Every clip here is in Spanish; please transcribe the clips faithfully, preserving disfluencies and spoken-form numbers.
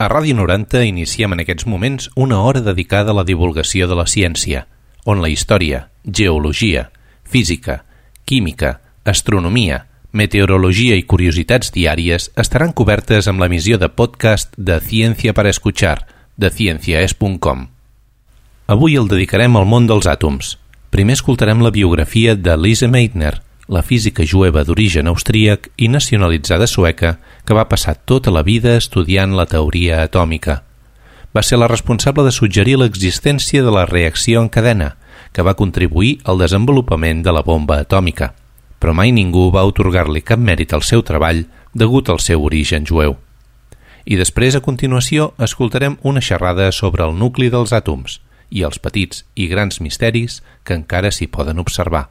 A Ràdio noranta iniciem en aquests moments una hora dedicada a la divulgació de la ciència, on la història, geologia, física, química, astronomia, meteorologia i curiositats diàries estaran cobertes amb l'emissió de podcast de Ciència para Escuchar, de cienciaes punt com. Avui el dedicarem al món dels àtoms. Primer escoltarem la biografia de Lise Meitner, la física jueva d'origen austríac i nacionalitzada sueca que va passar tota la vida estudiant la teoria atòmica. Va ser la responsable de suggerir l'existència de la reacció en cadena, que va contribuir al desenvolupament de la bomba atòmica, però mai ningú va atorgar-li cap mèrit al seu treball degut al seu origen jueu. I després, a continuació, escoltarem una xerrada sobre el nucli dels àtoms i els petits i grans misteris que encara s'hi poden observar.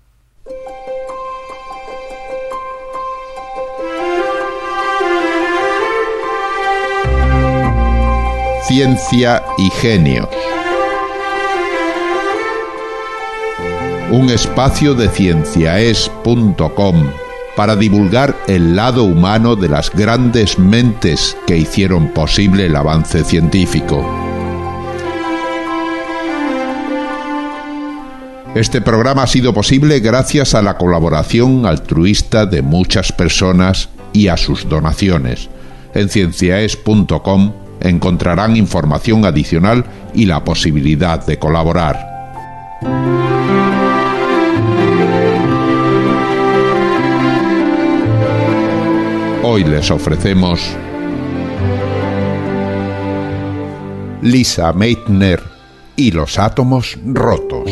Ciencia y genios. Un espacio de cienciaes punto com para divulgar el lado humano de las grandes mentes que hicieron posible el avance científico. Este programa ha sido posible gracias a la colaboración altruista de muchas personas y a sus donaciones. En cienciaes punto com encontrarán información adicional y la posibilidad de colaborar. Hoy les ofrecemos Lise Meitner y los átomos rotos.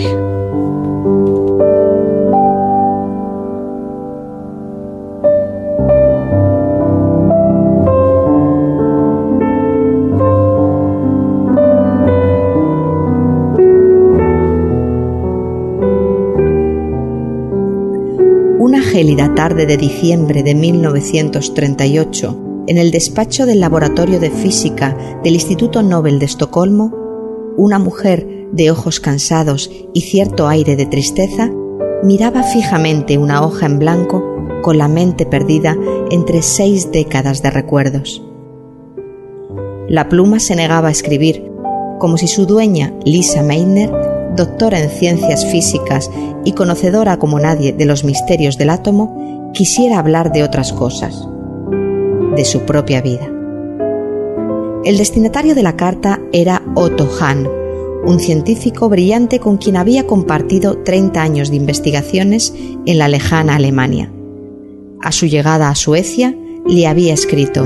Gélida tarde de diciembre de mil novecientos treinta y ocho, en el despacho del Laboratorio de Física del Instituto Nobel de Estocolmo, una mujer de ojos cansados y cierto aire de tristeza miraba fijamente una hoja en blanco con la mente perdida entre seis décadas de recuerdos. La pluma se negaba a escribir, como si su dueña, Lise Meitner, doctora en ciencias físicas y conocedora como nadie de los misterios del átomo, quisiera hablar de otras cosas, de su propia vida. El destinatario de la carta era Otto Hahn, un científico brillante con quien había compartido treinta años de investigaciones en la lejana Alemania. A su llegada a Suecia, le había escrito: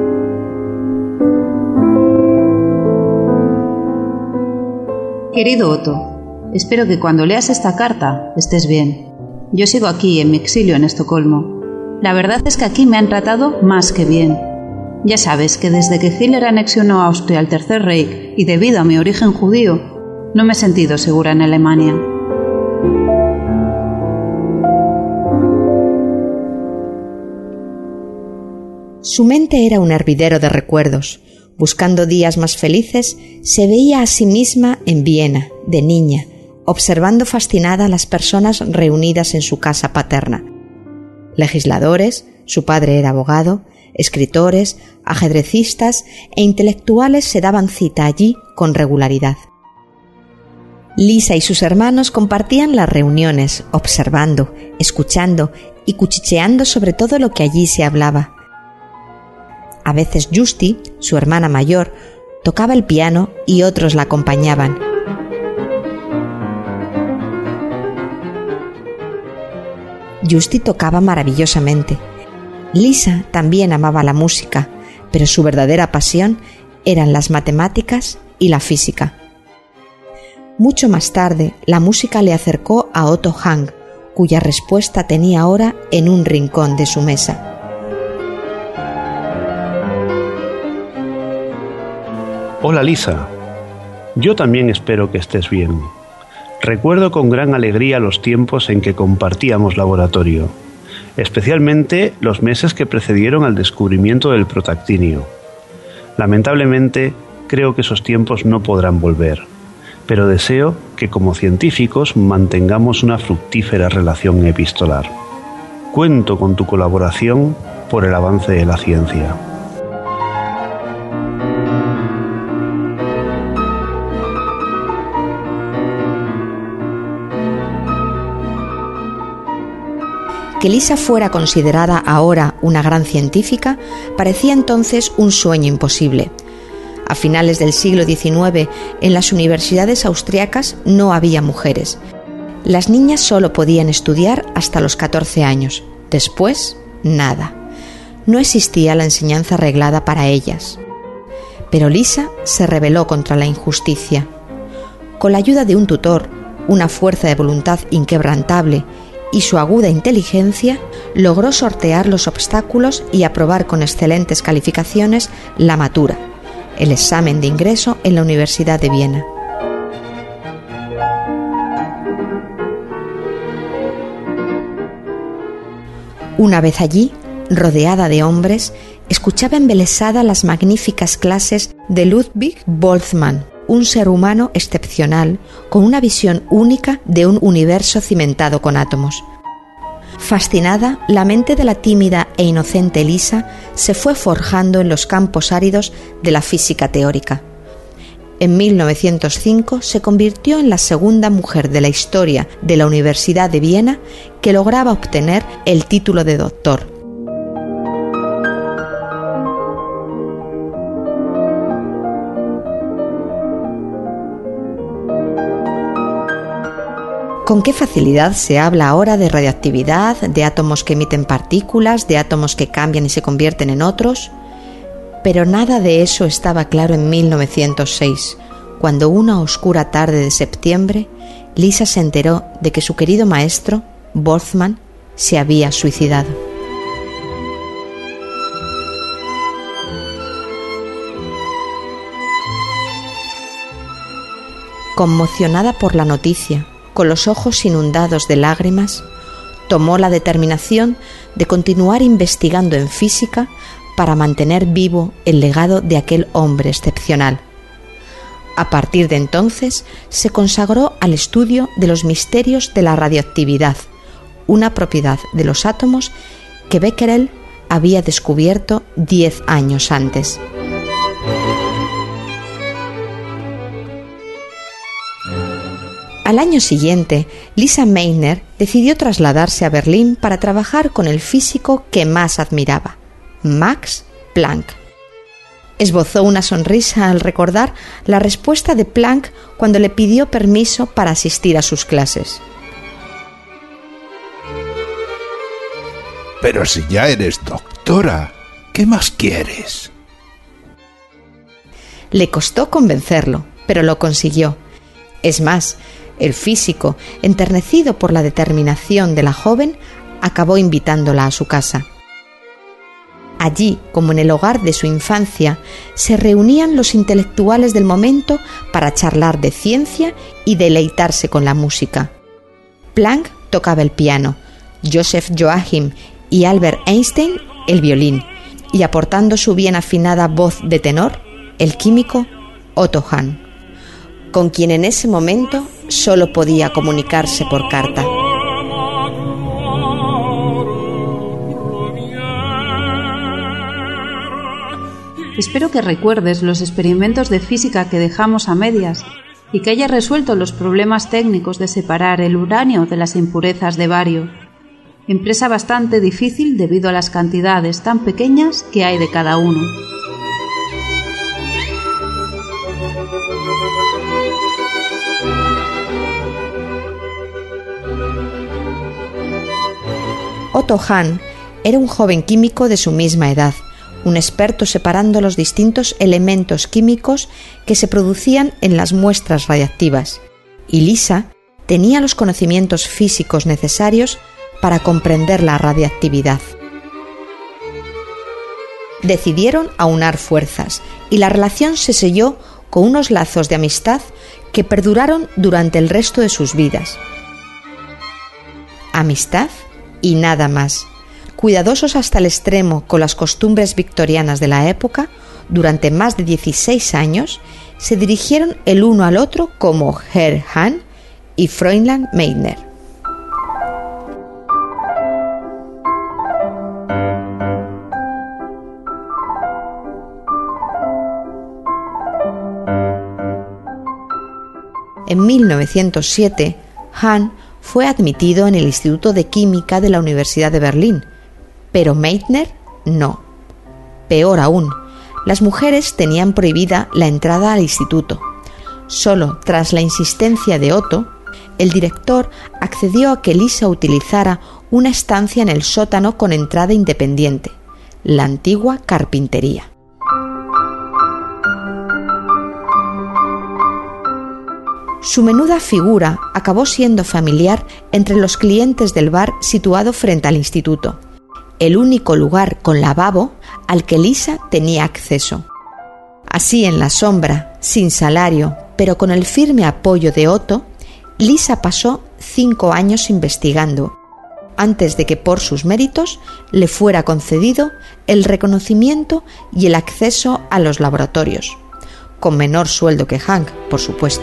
Querido Otto, espero que cuando leas esta carta estés bien. Yo sigo aquí en mi exilio en Estocolmo. La verdad es que aquí me han tratado más que bien. Ya sabes que desde que Hitler anexionó Austria al Tercer Reich y debido a mi origen judío, no me he sentido segura en Alemania. Su mente era un hervidero de recuerdos. Buscando días más felices, se veía a sí misma en Viena, de niña, observando fascinada a las personas reunidas en su casa paterna. Legisladores, su padre era abogado, escritores, ajedrecistas e intelectuales se daban cita allí con regularidad. Lisa y sus hermanos compartían las reuniones, observando, escuchando y cuchicheando sobre todo lo que allí se hablaba. A veces Justi, su hermana mayor, tocaba el piano y otros la acompañaban. Justi tocaba maravillosamente. Lisa también amaba la música, pero su verdadera pasión eran las matemáticas y la física. Mucho más tarde, la música le acercó a Otto Hahn, cuya respuesta tenía ahora en un rincón de su mesa. Hola Lisa, yo también espero que estés bien. Recuerdo con gran alegría los tiempos en que compartíamos laboratorio, especialmente los meses que precedieron al descubrimiento del protactinio. Lamentablemente, creo que esos tiempos no podrán volver, pero deseo que como científicos mantengamos una fructífera relación epistolar. Cuento con tu colaboración por el avance de la ciencia. Que Lisa fuera considerada ahora una gran científica parecía entonces un sueño imposible. A finales del siglo diecinueve, en las universidades austriacas no había mujeres. Las niñas solo podían estudiar hasta los catorce años. Después, nada. No existía la enseñanza reglada para ellas. Pero Lisa se rebeló contra la injusticia. Con la ayuda de un tutor, una fuerza de voluntad inquebrantable y su aguda inteligencia, logró sortear los obstáculos y aprobar con excelentes calificaciones la matura, el examen de ingreso en la Universidad de Viena. Una vez allí, rodeada de hombres, escuchaba embelesada las magníficas clases de Ludwig Boltzmann, un ser humano excepcional, con una visión única de un universo cimentado con átomos. Fascinada, la mente de la tímida e inocente Lisa se fue forjando en los campos áridos de la física teórica. En mil novecientos cinco se convirtió en la segunda mujer de la historia de la Universidad de Viena que lograba obtener el título de doctor. ¿Con qué facilidad se habla ahora de radiactividad, de átomos que emiten partículas, de átomos que cambian y se convierten en otros? Pero nada de eso estaba claro en mil novecientos seis, cuando una oscura tarde de septiembre, Lisa se enteró de que su querido maestro, Boltzmann, se había suicidado. Conmocionada por la noticia, con los ojos inundados de lágrimas, tomó la determinación de continuar investigando en física para mantener vivo el legado de aquel hombre excepcional. A partir de entonces, se consagró al estudio de los misterios de la radioactividad, una propiedad de los átomos que Becquerel había descubierto diez años antes. Al año siguiente, Lisa Meitner decidió trasladarse a Berlín para trabajar con el físico que más admiraba, Max Planck. Esbozó una sonrisa al recordar la respuesta de Planck cuando le pidió permiso para asistir a sus clases. Pero si ya eres doctora, ¿qué más quieres? Le costó convencerlo, pero lo consiguió. Es más, el físico, enternecido por la determinación de la joven, acabó invitándola a su casa. Allí, como en el hogar de su infancia, se reunían los intelectuales del momento para charlar de ciencia y deleitarse con la música. Planck tocaba el piano, Joseph Joachim y Albert Einstein el violín, y aportando su bien afinada voz de tenor, el químico Otto Hahn, con quien en ese momento solo podía comunicarse por carta. Espero que recuerdes los experimentos de física que dejamos a medias y que hayas resuelto los problemas técnicos de separar el uranio de las impurezas de bario, empresa bastante difícil debido a las cantidades tan pequeñas que hay de cada uno. Otto Hahn era un joven químico de su misma edad, un experto separando los distintos elementos químicos que se producían en las muestras radiactivas, y Lisa tenía los conocimientos físicos necesarios para comprender la radiactividad. Decidieron aunar fuerzas y la relación se selló con unos lazos de amistad que perduraron durante el resto de sus vidas. Amistad y nada más. Cuidadosos hasta el extremo con las costumbres victorianas de la época, durante más de dieciséis años, se dirigieron el uno al otro como Herr Hahn y Fräulein Meitner. En mil novecientos siete, Hahn fue admitido en el Instituto de Química de la Universidad de Berlín, pero Meitner no. Peor aún, las mujeres tenían prohibida la entrada al instituto. Solo tras la insistencia de Otto, el director accedió a que Lisa utilizara una estancia en el sótano con entrada independiente, la antigua carpintería. Su menuda figura acabó siendo familiar entre los clientes del bar situado frente al instituto, el único lugar con lavabo al que Lisa tenía acceso. Así, en la sombra, sin salario, pero con el firme apoyo de Otto, Lisa pasó cinco años investigando, antes de que por sus méritos le fuera concedido el reconocimiento y el acceso a los laboratorios, con menor sueldo que Hank, por supuesto.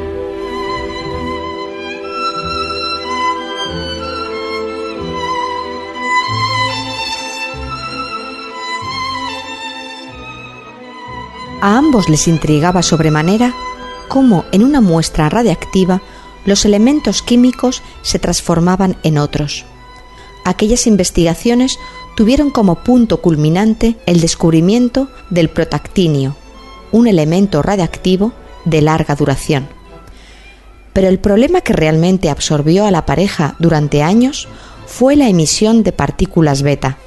A ambos les intrigaba sobremanera cómo en una muestra radiactiva los elementos químicos se transformaban en otros. Aquellas investigaciones tuvieron como punto culminante el descubrimiento del protactinio, un elemento radiactivo de larga duración. Pero el problema que realmente absorbió a la pareja durante años fue la emisión de partículas beta.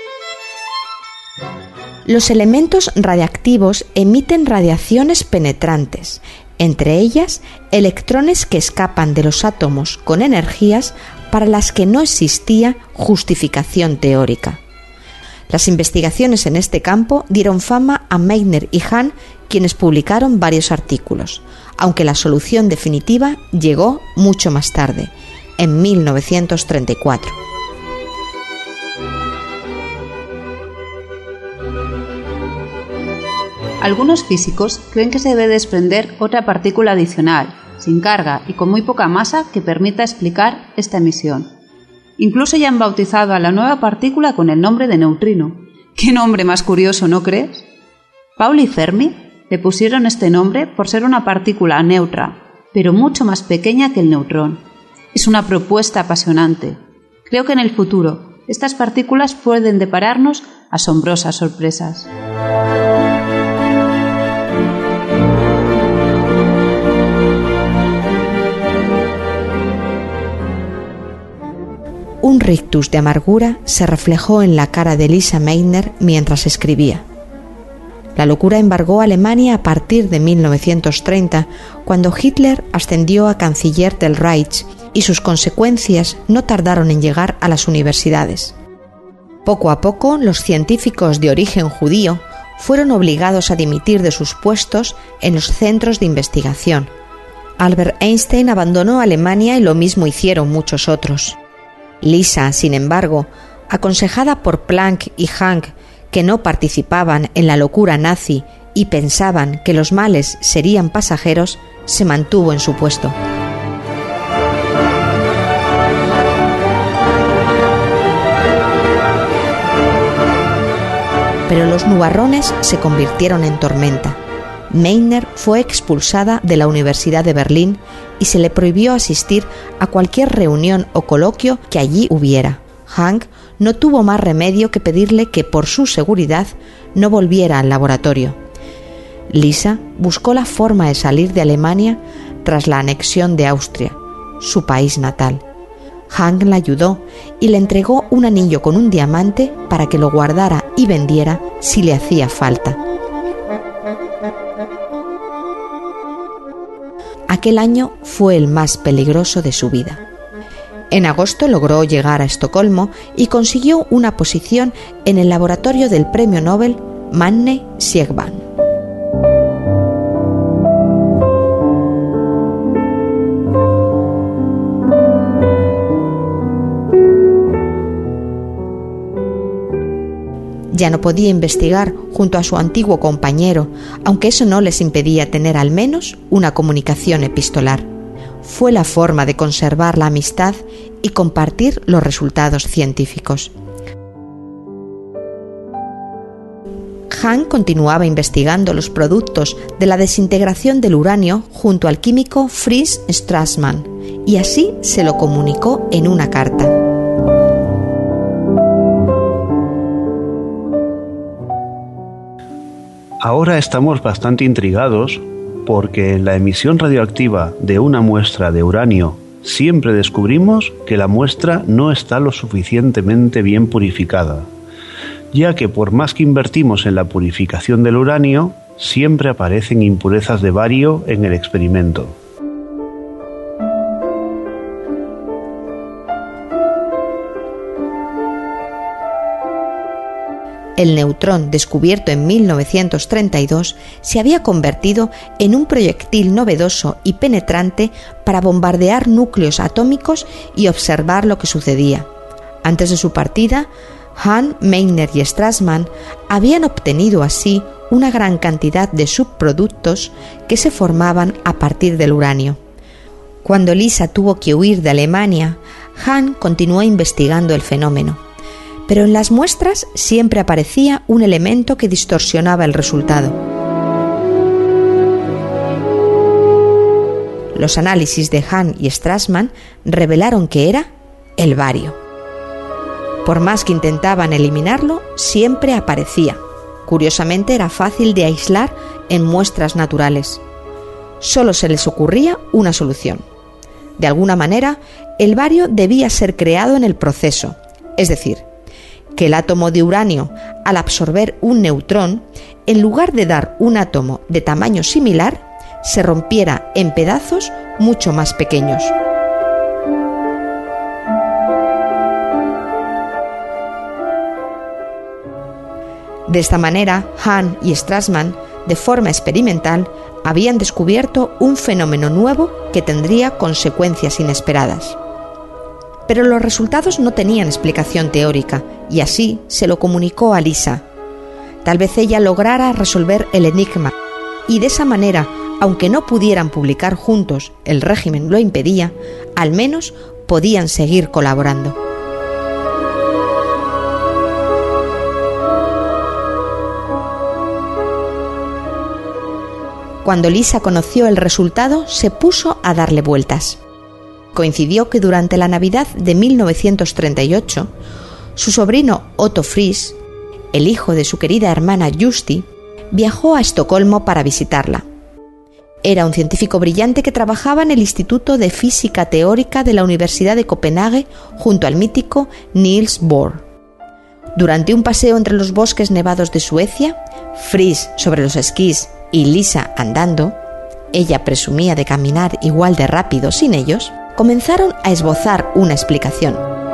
Los elementos radiactivos emiten radiaciones penetrantes, entre ellas electrones que escapan de los átomos con energías para las que no existía justificación teórica. Las investigaciones en este campo dieron fama a Meitner y Hahn, quienes publicaron varios artículos, aunque la solución definitiva llegó mucho más tarde, en mil novecientos treinta y cuatro. Algunos físicos creen que se debe desprender otra partícula adicional, sin carga y con muy poca masa, que permita explicar esta emisión. Incluso ya han bautizado a la nueva partícula con el nombre de neutrino. ¡Qué nombre más curioso!, ¿no crees? Pauli y Fermi le pusieron este nombre por ser una partícula neutra, pero mucho más pequeña que el neutrón. Es una propuesta apasionante. Creo que en el futuro estas partículas pueden depararnos asombrosas sorpresas. Un rictus de amargura se reflejó en la cara de Lisa Meitner mientras escribía. La locura embargó a Alemania a partir de mil novecientos treinta, cuando Hitler ascendió a canciller del Reich, y sus consecuencias no tardaron en llegar a las universidades. Poco a poco, los científicos de origen judío fueron obligados a dimitir de sus puestos en los centros de investigación. Albert Einstein abandonó Alemania y lo mismo hicieron muchos otros. Lisa, sin embargo, aconsejada por Planck y Hank, que no participaban en la locura nazi y pensaban que los males serían pasajeros, se mantuvo en su puesto. Pero los nubarrones se convirtieron en tormenta. Meitner fue expulsada de la Universidad de Berlín y se le prohibió asistir a cualquier reunión o coloquio que allí hubiera. Hank no tuvo más remedio que pedirle que, por su seguridad, no volviera al laboratorio. Lisa buscó la forma de salir de Alemania tras la anexión de Austria, su país natal. Hank la ayudó y le entregó un anillo con un diamante para que lo guardara y vendiera si le hacía falta. Aquel año fue el más peligroso de su vida. En agosto logró llegar a Estocolmo y consiguió una posición en el laboratorio del premio Nobel Manne Siegban. Ya no podía investigar junto a su antiguo compañero, aunque eso no les impedía tener al menos una comunicación epistolar. Fue la forma de conservar la amistad y compartir los resultados científicos. Hahn continuaba investigando los productos de la desintegración del uranio junto al químico Fritz Strassmann y así se lo comunicó en una carta. Ahora estamos bastante intrigados porque en la emisión radioactiva de una muestra de uranio siempre descubrimos que la muestra no está lo suficientemente bien purificada, ya que por más que invertimos en la purificación del uranio, siempre aparecen impurezas de bario en el experimento. El neutrón, descubierto en mil novecientos treinta y dos, se había convertido en un proyectil novedoso y penetrante para bombardear núcleos atómicos y observar lo que sucedía. Antes de su partida, Hahn, Meitner y Strassmann habían obtenido así una gran cantidad de subproductos que se formaban a partir del uranio. Cuando Lisa tuvo que huir de Alemania, Hahn continuó investigando el fenómeno. Pero en las muestras siempre aparecía un elemento que distorsionaba el resultado. Los análisis de Hahn y Strassmann revelaron que era el bario. Por más que intentaban eliminarlo, siempre aparecía. Curiosamente, era fácil de aislar en muestras naturales. Solo se les ocurría una solución. De alguna manera, el bario debía ser creado en el proceso, es decir, que el átomo de uranio, al absorber un neutrón, en lugar de dar un átomo de tamaño similar, se rompiera en pedazos mucho más pequeños. De esta manera, Hahn y Strassmann, de forma experimental, habían descubierto un fenómeno nuevo que tendría consecuencias inesperadas. Pero los resultados no tenían explicación teórica, y así se lo comunicó a Lisa. Tal vez ella lograra resolver el enigma, y de esa manera, aunque no pudieran publicar juntos, el régimen lo impedía, al menos podían seguir colaborando. Cuando Lisa conoció el resultado, se puso a darle vueltas. Coincidió que durante la Navidad de mil novecientos treinta y ocho, su sobrino Otto Friis, el hijo de su querida hermana Justi, viajó a Estocolmo para visitarla. Era un científico brillante que trabajaba en el Instituto de Física Teórica de la Universidad de Copenhague junto al mítico Niels Bohr. Durante un paseo entre los bosques nevados de Suecia, Friis sobre los esquís y Lisa andando, ella presumía de caminar igual de rápido sin ellos, comenzaron a esbozar una explicación.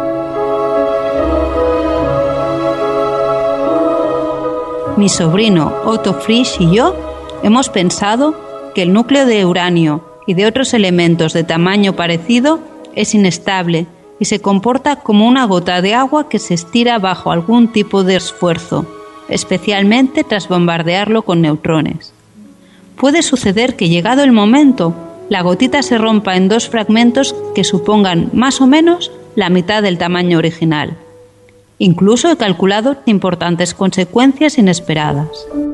Mi sobrino Otto Friis y yo hemos pensado que el núcleo de uranio y de otros elementos de tamaño parecido es inestable y se comporta como una gota de agua que se estira bajo algún tipo de esfuerzo, especialmente tras bombardearlo con neutrones. Puede suceder que, llegado el momento, la gotita se rompa en dos fragmentos que supongan más o menos la mitad del tamaño original. Incluso he calculado importantes consecuencias inesperadas.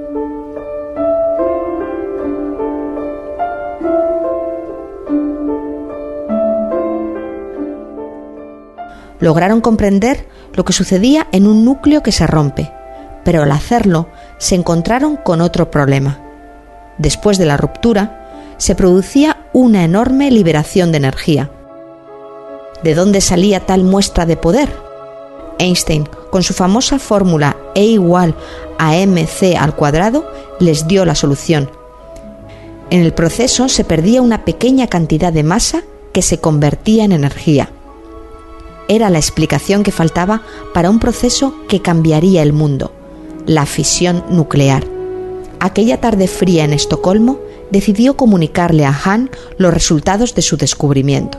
Lograron comprender lo que sucedía en un núcleo que se rompe, pero al hacerlo se encontraron con otro problema. Después de la ruptura, se producía una enorme liberación de energía. ¿De dónde salía tal muestra de poder? Einstein, con su famosa fórmula E igual a mc al cuadrado, les dio la solución. En el proceso se perdía una pequeña cantidad de masa que se convertía en energía. Era la explicación que faltaba para un proceso que cambiaría el mundo, la fisión nuclear. Aquella tarde fría en Estocolmo, decidió comunicarle a Hahn los resultados de su descubrimiento.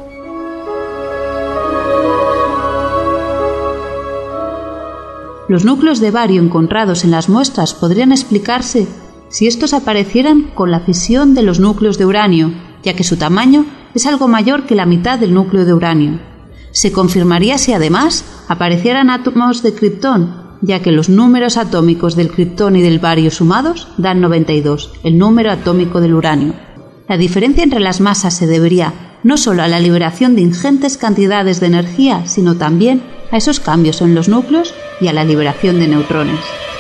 Los núcleos de bario encontrados en las muestras podrían explicarse si estos aparecieran con la fisión de los núcleos de uranio, ya que su tamaño es algo mayor que la mitad del núcleo de uranio. Se confirmaría si además aparecieran átomos de kriptón, ya que los números atómicos del kriptón y del bario sumados dan noventa y dos, el número atómico del uranio. La diferencia entre las masas se debería no solo a la liberación de ingentes cantidades de energía, sino también a esos cambios en los núcleos y a la liberación de neutrones.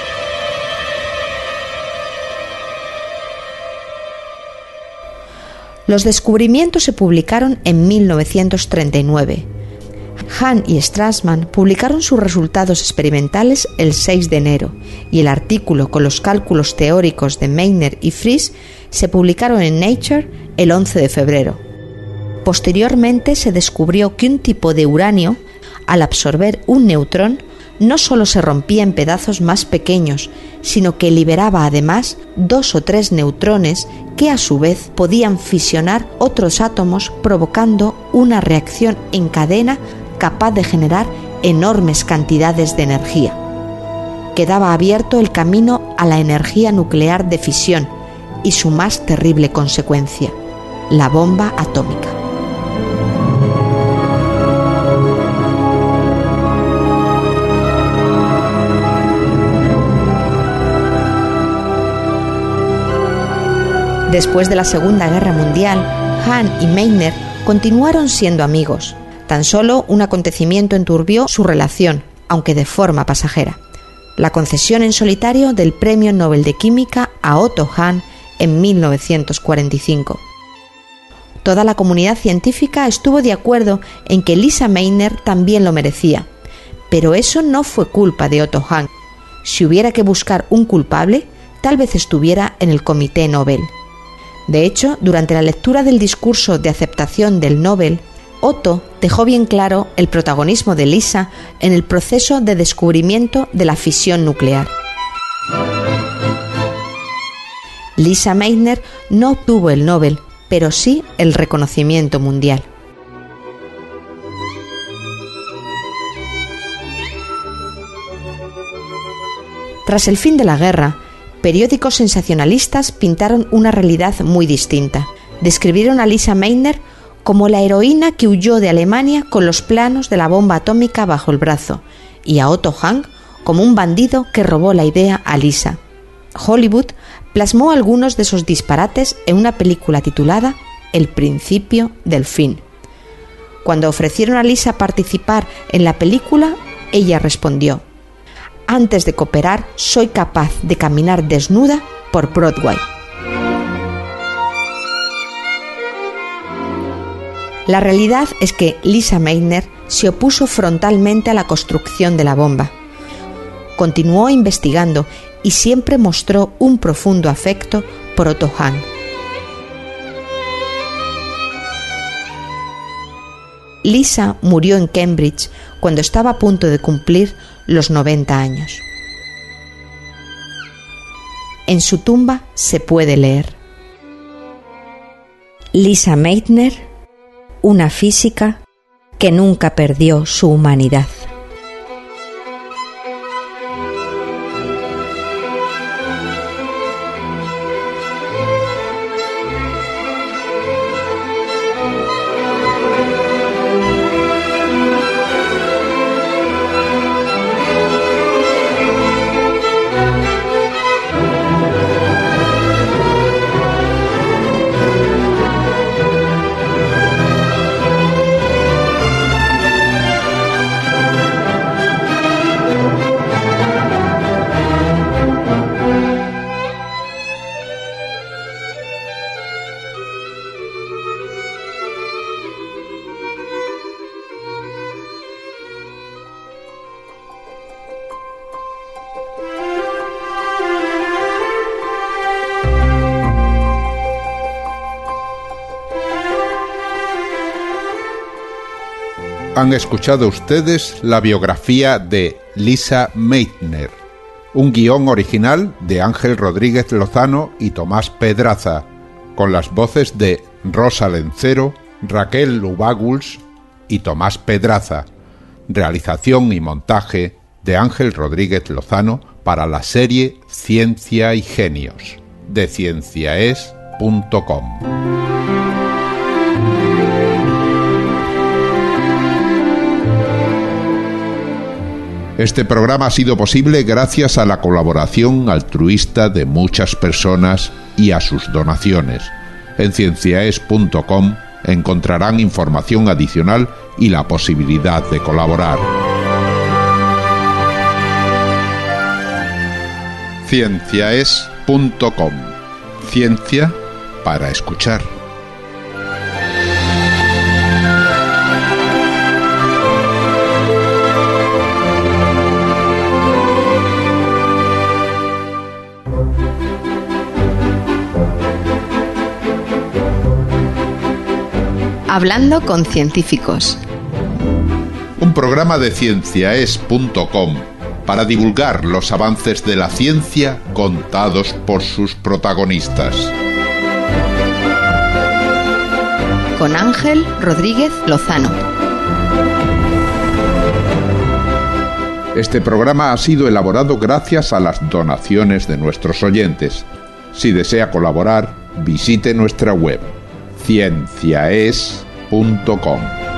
Los descubrimientos se publicaron en mil novecientos treinta y nueve. Hahn y Strassmann publicaron sus resultados experimentales el seis de enero y el artículo con los cálculos teóricos de Meitner y Friis se publicaron en Nature el once de febrero. Posteriormente se descubrió que un tipo de uranio, al absorber un neutrón, no solo se rompía en pedazos más pequeños, sino que liberaba además dos o tres neutrones que a su vez podían fisionar otros átomos, provocando una reacción en cadena capaz de generar enormes cantidades de energía. Quedaba abierto el camino a la energía nuclear de fisión y su más terrible consecuencia, la bomba atómica. Después de la Segunda Guerra Mundial, Hahn y Meitner continuaron siendo amigos. Tan solo un acontecimiento enturbió su relación, aunque de forma pasajera: la concesión en solitario del Premio Nobel de Química a Otto Hahn en mil novecientos cuarenta y cinco. Toda la comunidad científica estuvo de acuerdo en que Lisa Meitner también lo merecía, pero eso no fue culpa de Otto Hahn. Si hubiera que buscar un culpable, tal vez estuviera en el Comité Nobel. De hecho, durante la lectura del discurso de aceptación del Nobel, Otto dejó bien claro el protagonismo de Lisa en el proceso de descubrimiento de la fisión nuclear. Lisa Meitner no obtuvo el Nobel, pero sí el reconocimiento mundial. Tras el fin de la guerra, periódicos sensacionalistas pintaron una realidad muy distinta. Describieron a Lisa Meitner como la heroína que huyó de Alemania con los planos de la bomba atómica bajo el brazo, y a Otto Hahn como un bandido que robó la idea a Lisa. Hollywood plasmó algunos de esos disparates en una película titulada El principio del fin. Cuando ofrecieron a Lisa participar en la película, ella respondió: «Antes de cooperar, soy capaz de caminar desnuda por Broadway». La realidad es que Lisa Meitner se opuso frontalmente a la construcción de la bomba. Continuó investigando y siempre mostró un profundo afecto por Otto Hahn. Lisa murió en Cambridge cuando estaba a punto de cumplir los noventa años. En su tumba se puede leer: Lisa Meitner, una física que nunca perdió su humanidad. Han escuchado ustedes la biografía de Lisa Meitner, un guión original de Ángel Rodríguez Lozano y Tomás Pedraza, con las voces de Rosa Lencero, Raquel Lubaguls y Tomás Pedraza. Realización y montaje de Ángel Rodríguez Lozano para la serie Ciencia y Genios, de cienciaes punto com. Este programa ha sido posible gracias a la colaboración altruista de muchas personas y a sus donaciones. En cienciaes punto com encontrarán información adicional y la posibilidad de colaborar. cienciaes punto com. Ciencia para escuchar. Hablando con científicos. Un programa de cienciaes punto com para divulgar los avances de la ciencia contados por sus protagonistas. Con Ángel Rodríguez Lozano. Este programa ha sido elaborado gracias a las donaciones de nuestros oyentes. Si desea colaborar, visite nuestra web cienciaes punto com.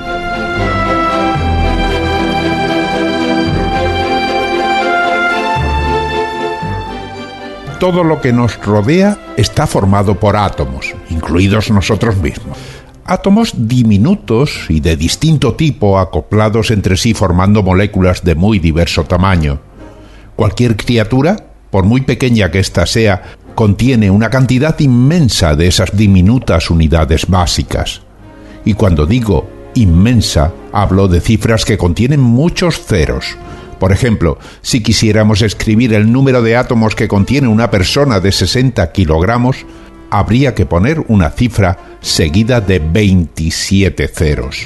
Todo lo que nos rodea está formado por átomos, incluidos nosotros mismos. Átomos diminutos y de distinto tipo acoplados entre sí formando moléculas de muy diverso tamaño. Cualquier criatura, por muy pequeña que ésta sea, contiene una cantidad inmensa de esas diminutas unidades básicas. Y cuando digo inmensa, hablo de cifras que contienen muchos ceros. Por ejemplo, si quisiéramos escribir el número de átomos que contiene una persona de sesenta kilogramos, habría que poner una cifra seguida de veintisiete ceros.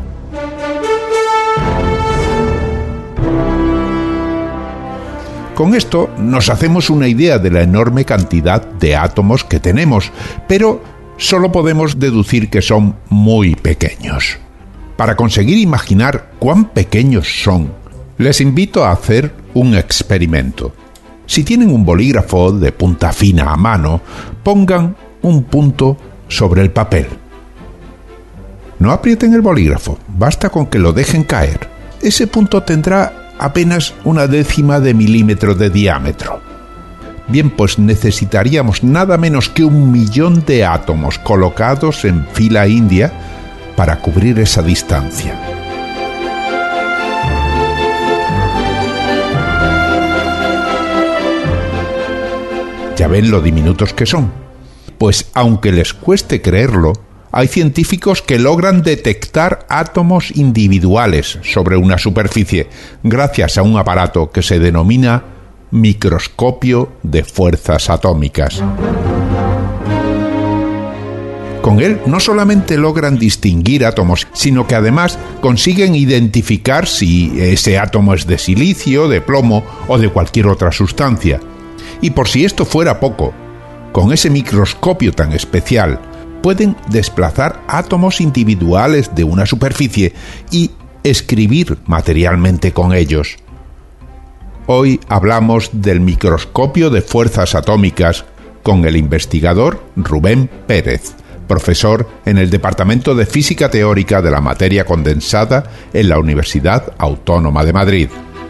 Con esto nos hacemos una idea de la enorme cantidad de átomos que tenemos, pero solo podemos deducir que son muy pequeños. Para conseguir imaginar cuán pequeños son, les invito a hacer un experimento. Si tienen un bolígrafo de punta fina a mano, pongan un punto sobre el papel. No aprieten el bolígrafo, basta con que lo dejen caer. Ese punto tendrá apenas una décima de milímetro de diámetro. Bien, pues necesitaríamos nada menos que un millón de átomos colocados en fila india para cubrir esa distancia. Ya ven lo diminutos que son. Pues aunque les cueste creerlo, hay científicos que logran detectar átomos individuales sobre una superficie gracias a un aparato que se denomina microscopio de fuerzas atómicas. Con él no solamente logran distinguir átomos, sino que además consiguen identificar si ese átomo es de silicio, de plomo o de cualquier otra sustancia. Y por si esto fuera poco, con ese microscopio tan especial, pueden desplazar átomos individuales de una superficie y escribir materialmente con ellos. Hoy hablamos del microscopio de fuerzas atómicas con el investigador Rubén Pérez, profesor en el Departamento de Física Teórica de la Materia Condensada en la Universidad Autónoma de Madrid.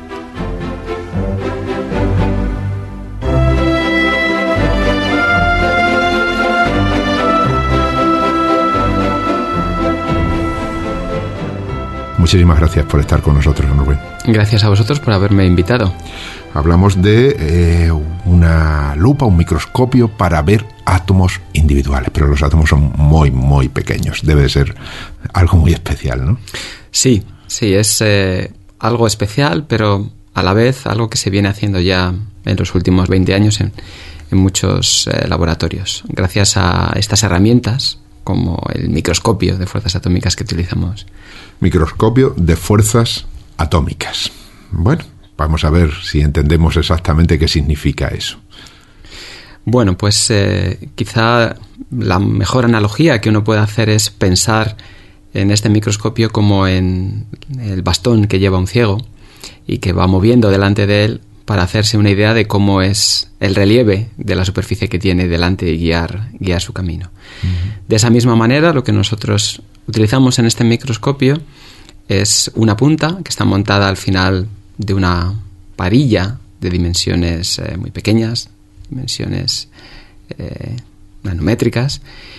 Muchísimas gracias por estar con nosotros, Rubén. Gracias a vosotros por haberme invitado. Hablamos de eh, una lupa, un microscopio para ver átomos individuales, pero los átomos son muy, muy pequeños. Debe de ser algo muy especial, ¿no? Sí, sí, es eh, algo especial, pero a la vez algo que se viene haciendo ya en los últimos veinte años en, en muchos eh, laboratorios. Gracias a estas herramientas, como el microscopio de fuerzas atómicas que utilizamos. Microscopio de fuerzas atómicas. Bueno, vamos a ver si entendemos exactamente qué significa eso. Bueno, pues eh, quizá la mejor analogía que uno puede hacer es pensar en este microscopio como en el bastón que lleva un ciego y que va moviendo delante de él para hacerse una idea de cómo es el relieve de la superficie que tiene delante y guiar, guiar su camino. Uh-huh. De esa misma manera, lo que nosotros utilizamos en este microscopio es una punta que está montada al final de una varilla de dimensiones eh, muy pequeñas, dimensiones eh, nanométricas,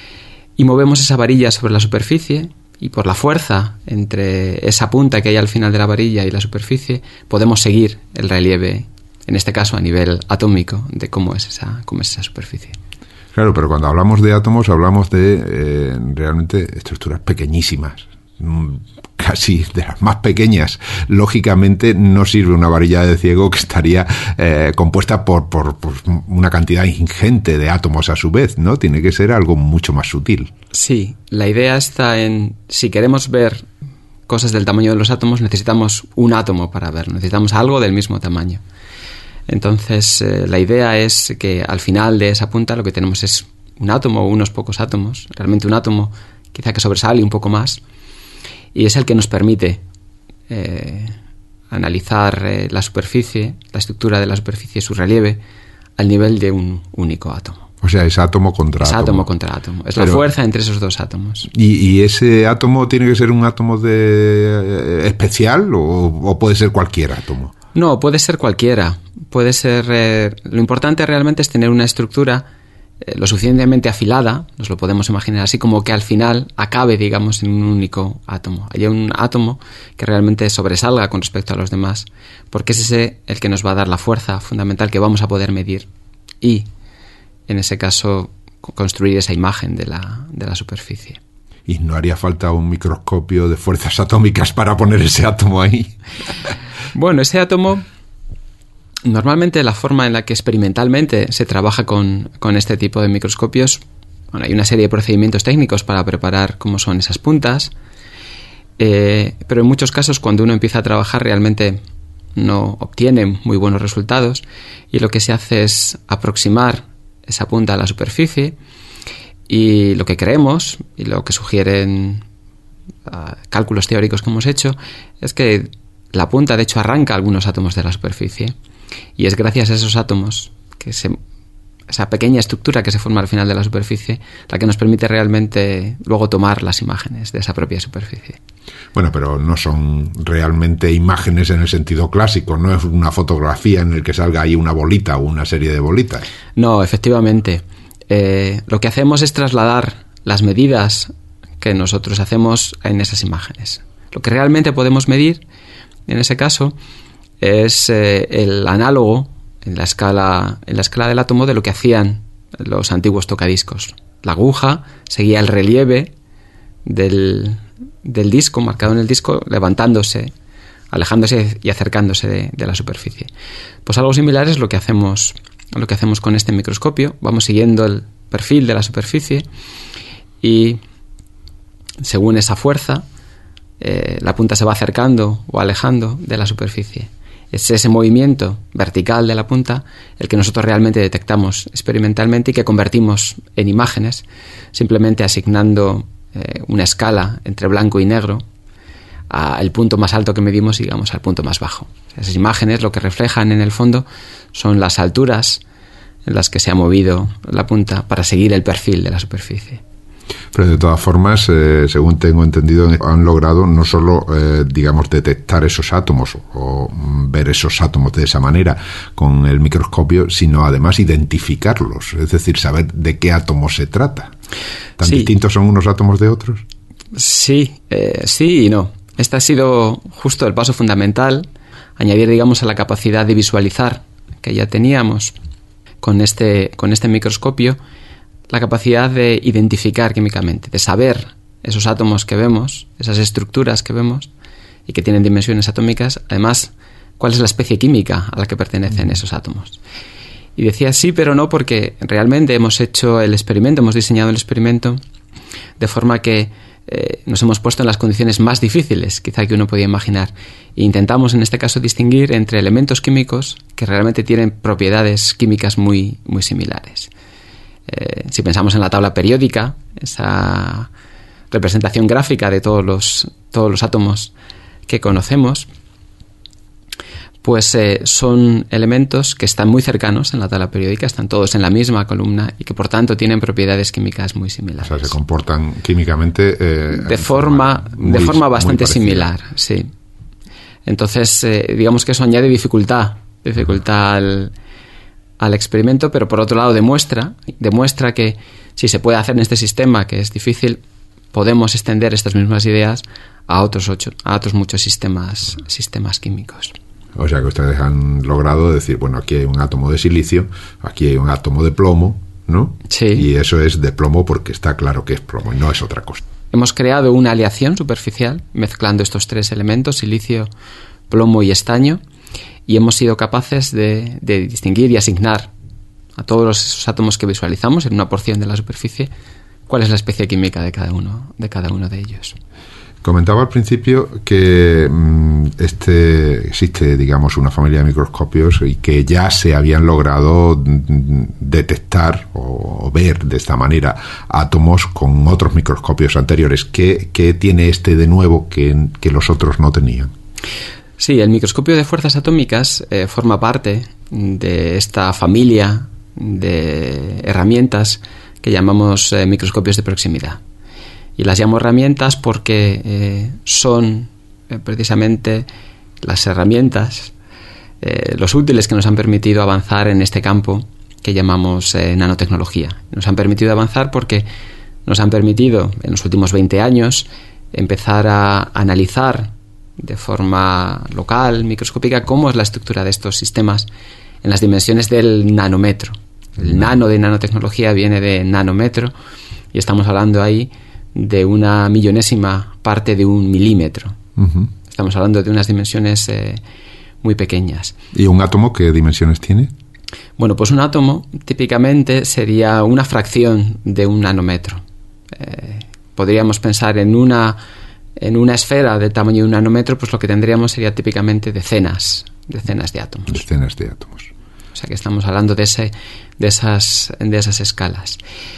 y movemos esa varilla sobre la superficie, y por la fuerza entre esa punta que hay al final de la varilla y la superficie podemos seguir el relieve, en este caso a nivel atómico, de cómo es esa, cómo es esa superficie. Claro, pero cuando hablamos de átomos hablamos de eh, realmente estructuras pequeñísimas, casi de las más pequeñas. Lógicamente no sirve una varilla de ciego que estaría eh, compuesta por, por, por una cantidad ingente de átomos a su vez, ¿no? Tiene que ser algo mucho más sutil. Sí, la idea está en, si queremos ver cosas del tamaño de los átomos, necesitamos un átomo para verlo, necesitamos algo del mismo tamaño. Entonces, eh, la idea es que al final de esa punta lo que tenemos es un átomo o unos pocos átomos, realmente un átomo quizá que sobresale un poco más, y es el que nos permite eh, analizar eh, la superficie, la estructura de la superficie, su relieve, al nivel de un único átomo. O sea, es átomo contra es átomo. átomo contra átomo. Es Pero, la fuerza entre esos dos átomos. ¿Y, y ese átomo tiene que ser un átomo de, eh, especial o, o puede ser cualquier átomo? No, puede ser cualquiera. Puede ser... Eh, lo importante realmente es tener una estructura eh, lo suficientemente afilada, nos lo podemos imaginar así, como que al final acabe, digamos, en un único átomo. Hay un átomo que realmente sobresalga con respecto a los demás, porque es ese el que nos va a dar la fuerza fundamental que vamos a poder medir y, en ese caso, construir esa imagen de la, de la superficie. ¿Y no haría falta un microscopio de fuerzas atómicas para poner ese átomo ahí? Bueno, ese átomo, normalmente la forma en la que experimentalmente se trabaja con, con este tipo de microscopios, bueno, hay una serie de procedimientos técnicos para preparar cómo son esas puntas, eh, pero en muchos casos cuando uno empieza a trabajar realmente no obtiene muy buenos resultados y lo que se hace es aproximar esa punta a la superficie y lo que creemos y lo que sugieren uh, cálculos teóricos que hemos hecho es que la punta, de hecho, arranca algunos átomos de la superficie y es gracias a esos átomos, que se, esa pequeña estructura que se forma al final de la superficie, la que nos permite realmente luego tomar las imágenes de esa propia superficie. Bueno, pero no son realmente imágenes en el sentido clásico, no es una fotografía en el que salga ahí una bolita o una serie de bolitas. No, efectivamente. Eh, lo que hacemos es trasladar las medidas que nosotros hacemos en esas imágenes. Lo que realmente podemos medir en ese caso es eh, el análogo en la escala en la escala del átomo de lo que hacían los antiguos tocadiscos. La aguja seguía el relieve del, del disco, marcado en el disco, levantándose, alejándose y acercándose de, de la superficie. Pues algo similar es lo que hacemos lo que hacemos con este microscopio. Vamos siguiendo el perfil de la superficie y según esa fuerza Eh, la punta se va acercando o alejando de la superficie. Es ese movimiento vertical de la punta el que nosotros realmente detectamos experimentalmente y que convertimos en imágenes simplemente asignando eh, una escala entre blanco y negro al punto más alto que medimos y digamos al punto más bajo. Esas imágenes lo que reflejan en el fondo son las alturas en las que se ha movido la punta para seguir el perfil de la superficie. Pero de todas formas, eh, según tengo entendido, han logrado no solo, eh, digamos, detectar esos átomos o ver esos átomos de esa manera con el microscopio, sino además identificarlos, es decir, saber de qué átomos se trata. ¿Tan sí. distintos son unos átomos de otros? Sí, eh, sí y no. Este ha sido justo el paso fundamental, añadir, digamos, a la capacidad de visualizar que ya teníamos con este, con este microscopio, la capacidad de identificar químicamente, de saber esos átomos que vemos, esas estructuras que vemos y que tienen dimensiones atómicas, además, cuál es la especie química a la que pertenecen esos átomos. Y decía sí, pero no, porque realmente hemos hecho el experimento, hemos diseñado el experimento de forma que eh, nos hemos puesto en las condiciones más difíciles, quizá que uno podía imaginar. E intentamos, en este caso, distinguir entre elementos químicos que realmente tienen propiedades químicas muy, muy similares. Eh, si pensamos en la tabla periódica, esa representación gráfica de todos los, todos los átomos que conocemos, pues eh, son elementos que están muy cercanos en la tabla periódica, están todos en la misma columna y que por tanto tienen propiedades químicas muy similares. O sea, se comportan químicamente eh, de forma, muy, de forma bastante similar, sí. Entonces, eh, digamos que eso añade dificultad, dificultad al, al experimento, pero por otro lado demuestra, demuestra que si se puede hacer en este sistema, que es difícil, podemos extender estas mismas ideas a otros ocho, a otros muchos sistemas, sistemas químicos. O sea que ustedes han logrado decir, bueno, aquí hay un átomo de silicio, aquí hay un átomo de plomo, ¿no? Sí. Y eso es de plomo porque está claro que es plomo y no es otra cosa. Hemos creado una aleación superficial mezclando estos tres elementos, silicio, plomo y estaño, y hemos sido capaces de, de distinguir y asignar a todos los átomos que visualizamos en una porción de la superficie cuál es la especie química de cada uno de cada uno de ellos. Comentaba al principio que mmm, este existe, digamos, una familia de microscopios y que ya se habían logrado mm, detectar o, o ver de esta manera átomos con otros microscopios anteriores. ¿Qué, qué tiene este de nuevo que, que los otros no tenían? Sí, el microscopio de fuerzas atómicas eh, forma parte de esta familia de herramientas que llamamos eh, microscopios de proximidad. Y las llamo herramientas porque eh, son eh, precisamente las herramientas, eh, los útiles que nos han permitido avanzar en este campo que llamamos eh, nanotecnología. Nos han permitido avanzar porque nos han permitido en los últimos veinte años empezar a analizar de forma local, microscópica, cómo es la estructura de estos sistemas en las dimensiones del nanómetro. El nano de nanotecnología viene de nanómetro y estamos hablando ahí de una millonésima parte de un milímetro. Uh-huh. Estamos hablando de unas dimensiones eh, muy pequeñas. ¿Y un átomo qué dimensiones tiene? Bueno, pues un átomo típicamente sería una fracción de un nanómetro. Eh, podríamos pensar en una, en una esfera del tamaño de un nanómetro, pues lo que tendríamos sería típicamente decenas, decenas de átomos. Decenas de átomos. O sea que estamos hablando de, ese, de, esas, de esas escalas.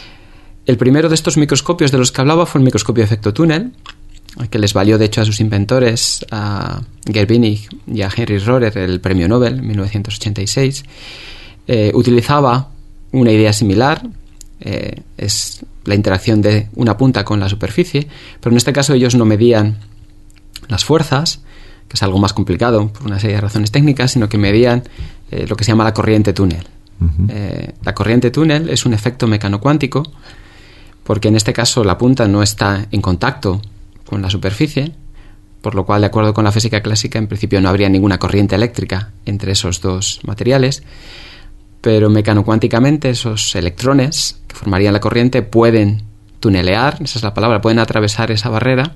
El primero de estos microscopios de los que hablaba fue el microscopio de efecto túnel, que les valió de hecho a sus inventores, a Gerbinig y a Henry Rohrer, el premio Nobel en mil novecientos ochenta y seis. Eh, utilizaba una idea similar, eh, es la interacción de una punta con la superficie, pero en este caso ellos no medían las fuerzas, que es algo más complicado por una serie de razones técnicas, sino que medían eh, lo que se llama la corriente túnel. Uh-huh. Eh, la corriente túnel es un efecto mecanocuántico porque en este caso la punta no está en contacto con la superficie, por lo cual, de acuerdo con la física clásica, en principio no habría ninguna corriente eléctrica entre esos dos materiales, pero mecanocuánticamente esos electrones que formarían la corriente pueden tunelear, esa es la palabra, pueden atravesar esa barrera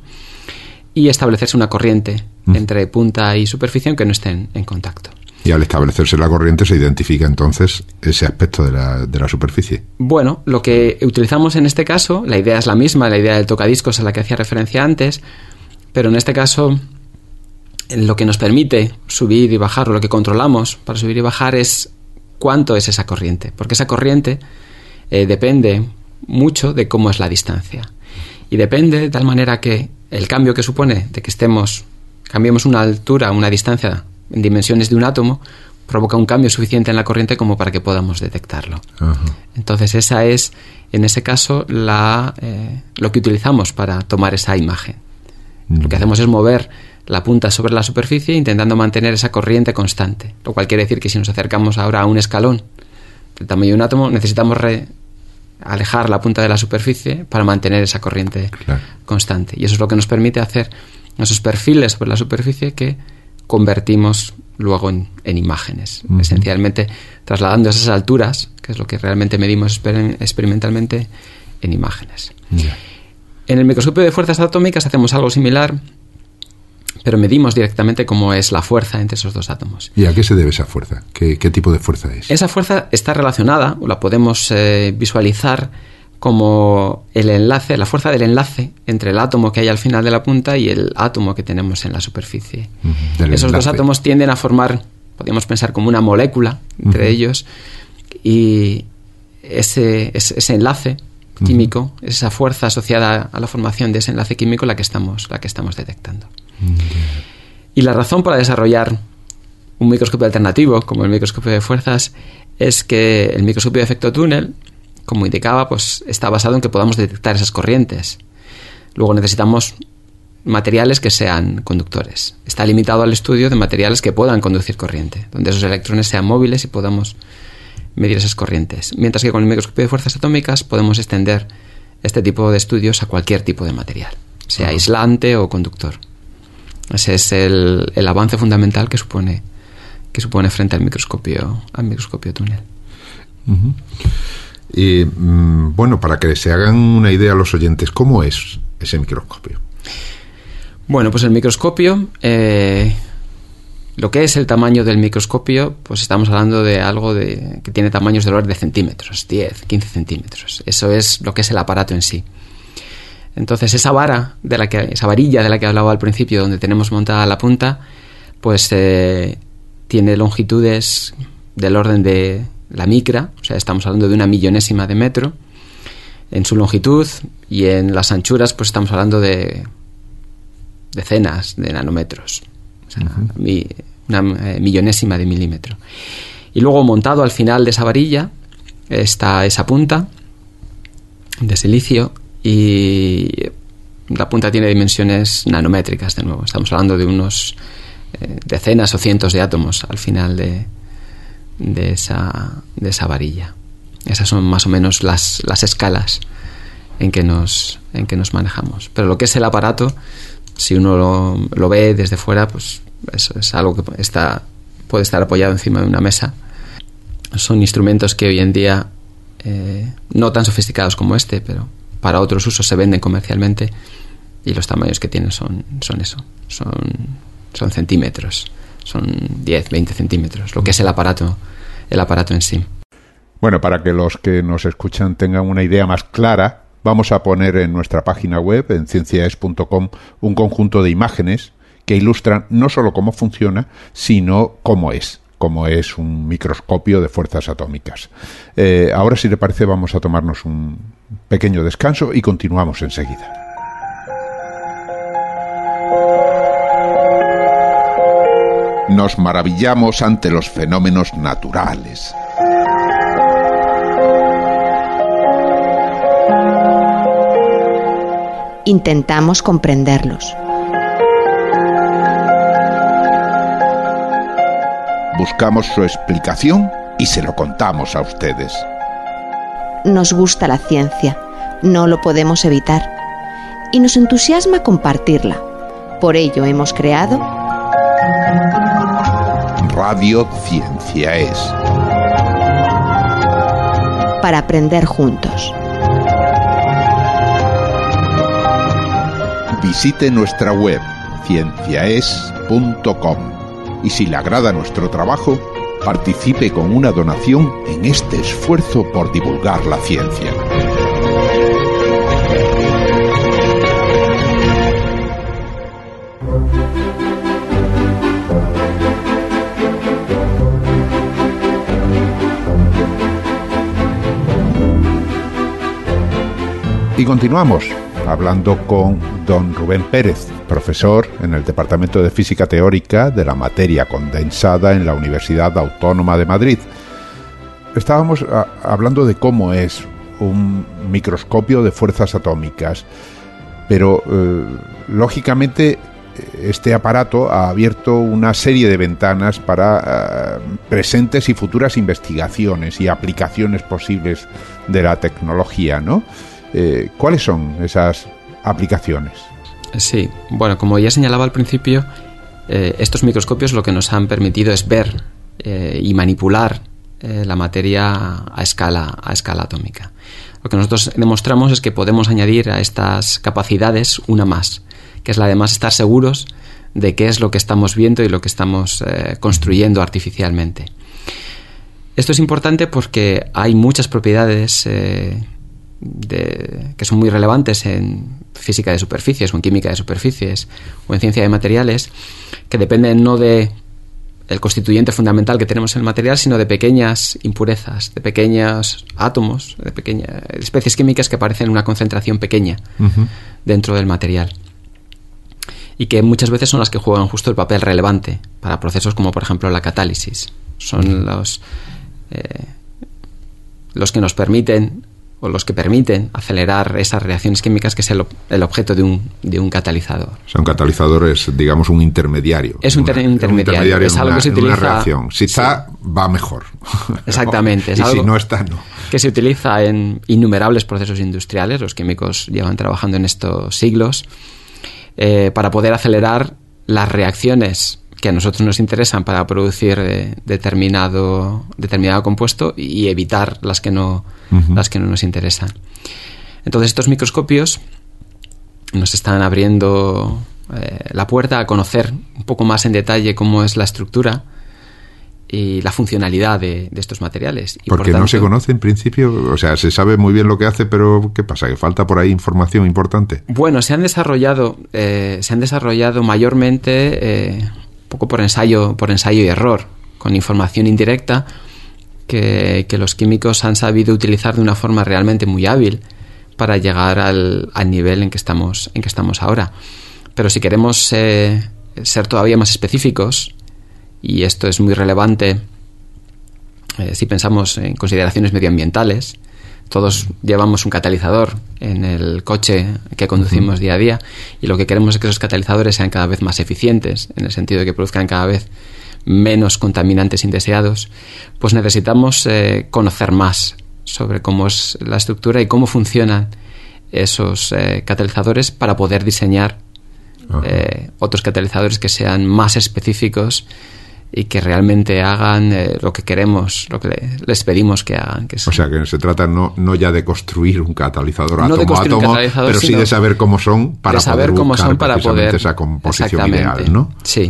y establecerse una corriente mm. entre punta y superficie aunque no estén en contacto. Y al establecerse la corriente se identifica entonces ese aspecto de la, de la superficie. Bueno, lo que utilizamos en este caso, la idea es la misma, la idea del tocadiscos a la que hacía referencia antes, pero en este caso lo que nos permite subir y bajar, o lo que controlamos para subir y bajar es cuánto es esa corriente, porque esa corriente eh, depende mucho de cómo es la distancia. Y depende de tal manera que el cambio que supone de que estemos, cambiemos una altura, una distancia en dimensiones de un átomo, provoca un cambio suficiente en la corriente como para que podamos detectarlo. Uh-huh. Entonces esa es, en ese caso, la, eh, lo que utilizamos para tomar esa imagen. Uh-huh. Lo que hacemos es mover la punta sobre la superficie intentando mantener esa corriente constante, lo cual quiere decir que si nos acercamos ahora a un escalón del tamaño de un átomo, necesitamos re- alejar la punta de la superficie para mantener esa corriente claro. constante. Y eso es lo que nos permite hacer esos perfiles sobre la superficie que convertimos luego en, en imágenes, uh-huh. esencialmente trasladando esas alturas, que es lo que realmente medimos exper- experimentalmente, en imágenes. Yeah. En el microscopio de fuerzas atómicas hacemos algo similar, pero medimos directamente cómo es la fuerza entre esos dos átomos. ¿Y a qué se debe esa fuerza? ¿Qué, qué tipo de fuerza es? Esa fuerza está relacionada, o la podemos eh, visualizar como el enlace, la fuerza del enlace entre el átomo que hay al final de la punta y el átomo que tenemos en la superficie. Uh-huh. Esos enlace. Dos átomos tienden a formar, podríamos pensar, como una molécula entre uh-huh. ellos, y ese, ese, ese enlace químico, uh-huh. esa fuerza asociada a la formación de ese enlace químico la que estamos, la que estamos detectando. Uh-huh. Y la razón para desarrollar un microscopio alternativo, como el microscopio de fuerzas, es que el microscopio de efecto túnel, como indicaba, pues está basado en que podamos detectar esas corrientes. Luego necesitamos materiales que sean conductores. Está limitado al estudio de materiales que puedan conducir corriente, donde esos electrones sean móviles y podamos medir esas corrientes. Mientras que con el microscopio de fuerzas atómicas podemos extender este tipo de estudios a cualquier tipo de material, sea uh-huh. aislante o conductor. Ese es el, el avance fundamental que supone, que supone frente al microscopio, al microscopio túnel. Uh-huh. Y mm, bueno, para que se hagan una idea los oyentes, ¿cómo es ese microscopio? Bueno, pues el microscopio, eh, lo que es el tamaño del microscopio, pues estamos hablando de algo de, que tiene tamaños de orden de centímetros, diez, quince centímetros. Eso es lo que es el aparato en sí. Entonces esa vara, de la que, esa varilla de la que hablaba al principio, donde tenemos montada la punta, pues eh, tiene longitudes del orden de la micra, o sea, estamos hablando de una millonésima de metro en su longitud, y en las anchuras pues estamos hablando de decenas de nanómetros, o sea, uh-huh. mi, una eh, millonésima de milímetro. Y luego montado al final de esa varilla está esa punta de silicio, y la punta tiene dimensiones nanométricas de nuevo. Estamos hablando de unos eh, decenas o cientos de átomos al final de, de, esa, de esa varilla. Esas son más o menos las, las escalas en que, nos, en que nos manejamos. Pero lo que es el aparato, si uno lo, lo ve desde fuera, pues eso es algo que está, puede estar apoyado encima de una mesa. Son instrumentos que hoy en día, eh, no tan sofisticados como este, pero para otros usos se venden comercialmente, y los tamaños que tienen son, son eso, son, son centímetros, son diez, veinte centímetros, lo que es el aparato, el aparato en sí. Bueno, para que los que nos escuchan tengan una idea más clara, vamos a poner en nuestra página web, en ciencia es punto com, un conjunto de imágenes que ilustran no solo cómo funciona, sino cómo es. como es un microscopio de fuerzas atómicas. Eh, ahora, si le parece, vamos a tomarnos un pequeño descanso y continuamos enseguida. Nos maravillamos ante los fenómenos naturales. Intentamos comprenderlos. Buscamos su explicación y se lo contamos a ustedes. Nos gusta la ciencia, no lo podemos evitar, y nos entusiasma compartirla. Por ello hemos creado Radio Ciencia Es, para aprender juntos. Visite nuestra web ciencia es punto com y si le agrada nuestro trabajo, participe con una donación en este esfuerzo por divulgar la ciencia. Y continuamos hablando con don Rubén Pérez, profesor en el Departamento de Física Teórica de la materia condensada en la Universidad Autónoma de Madrid. Estábamos a, hablando de cómo es un microscopio de fuerzas atómicas, pero eh, lógicamente este aparato ha abierto una serie de ventanas para eh, presentes y futuras investigaciones y aplicaciones posibles de la tecnología, ¿no? Eh, ¿Cuáles son esas aplicaciones? Sí, bueno, como ya señalaba al principio, eh, estos microscopios lo que nos han permitido es ver eh, y manipular eh, la materia a escala, a escala atómica. Lo que nosotros demostramos es que podemos añadir a estas capacidades una más, que es la de más estar seguros de qué es lo que estamos viendo y lo que estamos eh, construyendo artificialmente. Esto es importante porque hay muchas propiedades eh, De, que son muy relevantes en física de superficies o en química de superficies o en ciencia de materiales, que dependen no de el constituyente fundamental que tenemos en el material, sino de pequeñas impurezas, de pequeños átomos, de pequeñas especies químicas que aparecen en una concentración pequeña uh-huh. dentro del material, y que muchas veces son las que juegan justo el papel relevante para procesos como por ejemplo la catálisis. Son los eh, los que nos permiten o los que permiten acelerar esas reacciones químicas, que es el, el objeto de un, de un catalizador. O sea, un catalizador es, digamos, un intermediario. Es un, ter- una, intermediario, un intermediario, es algo una, que se utiliza... una reacción. Si está, sí. va mejor. Exactamente. Es y algo si no está, no. Que se utiliza en innumerables procesos industriales. Los químicos llevan trabajando en estos siglos eh, para poder acelerar las reacciones que a nosotros nos interesan para producir eh, determinado, determinado compuesto y evitar las que no, uh-huh. las que no nos interesan. Entonces estos microscopios nos están abriendo eh, la puerta a conocer un poco más en detalle cómo es la estructura y la funcionalidad de, de estos materiales. Y Porque por tanto, no se conoce en principio, o sea, se sabe muy bien lo que hace, pero ¿qué pasa? ¿Que falta por ahí información importante? Bueno, se han desarrollado, eh, se han desarrollado mayormente... Eh, un poco por ensayo, por ensayo y error, con información indirecta que, que los químicos han sabido utilizar de una forma realmente muy hábil para llegar al, al nivel en que estamos, en que estamos ahora. Pero si queremos eh, ser todavía más específicos, y esto es muy relevante eh, si pensamos en consideraciones medioambientales, todos llevamos un catalizador en el coche que conducimos uh-huh. día a día, y lo que queremos es que esos catalizadores sean cada vez más eficientes, en el sentido de que produzcan cada vez menos contaminantes indeseados. Pues necesitamos eh, conocer más sobre cómo es la estructura y cómo funcionan esos eh, catalizadores para poder diseñar uh-huh. eh, otros catalizadores que sean más específicos y que realmente hagan eh, lo que queremos, lo que le, les pedimos que hagan. Que o sea, que se trata no, no ya de construir un catalizador no átomo a átomo, pero sí de saber cómo son para saber poder cómo buscar son para poder, esa composición ideal, ¿no? Sí.